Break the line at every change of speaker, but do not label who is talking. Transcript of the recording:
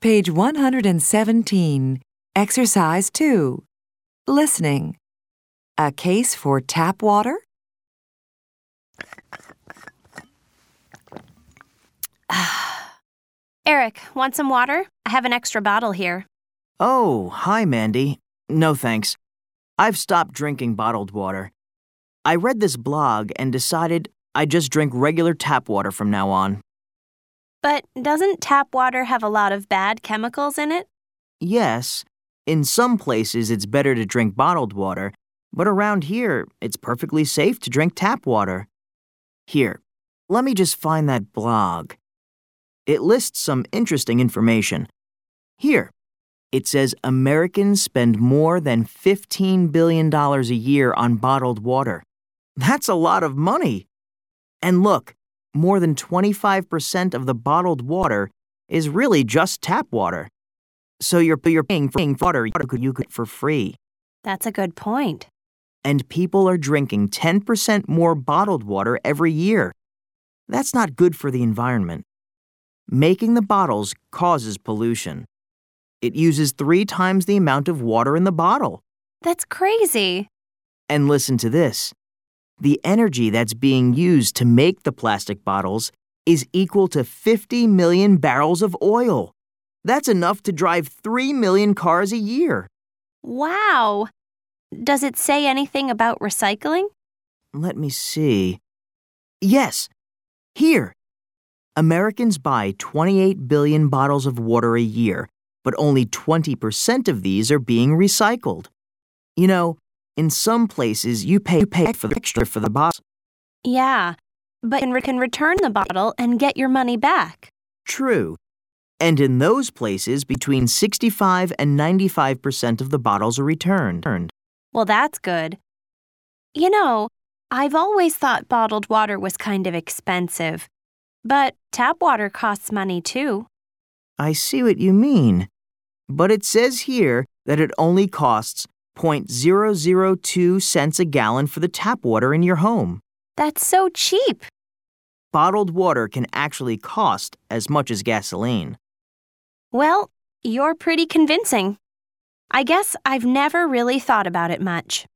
Page 117, Exercise 2. Listening. A case for tap water?
Eric, want some water? I have an extra bottle here.
Oh, hi, Mandy. No thanks. I've stopped drinking bottled water. I read this blog and decided I'd just drink regular tap water from now on.
But doesn't tap water have a lot of bad chemicals in it?
Yes, in some places it's better to drink bottled water, but around here it's perfectly safe to drink tap water. Here, let me just find that blog. It lists some interesting information. Here, it says Americans spend more than $15 billion a year on bottled water. That's a lot of money. And look, more than 25% of the bottled water is really just tap water. So you're paying for water you could for free.
That's a good point.
And people are drinking 10% more bottled water every year. That's not good for the environment. Making the bottles causes pollution. It uses 3 times the amount of water in the bottle.
That's crazy.
And listen to this. The energy that's being used to make the plastic bottles is equal to 50 million barrels of oil. That's enough to drive 3 million cars a year.
Wow. Does it say anything about recycling?
Let me see. Yes. Here. Americans buy 28 billion bottles of water a year, but only 20% of these are being recycled. You know, in some places you pay for the extra for the bottle.
Yeah, but you can return the bottle and get your money back.
True. And in those places, between 65 and 95% of the bottles are returned.
Well, that's good. You know, I've always thought bottled water was kind of expensive, but tap water costs money too.
I see what you mean. But it says here that it only costs 0.002 cents a gallon for the tap water in your home.
That's so cheap.
Bottled water can actually cost as much as gasoline.
Well, you're pretty convincing. I guess I've never really thought about it much.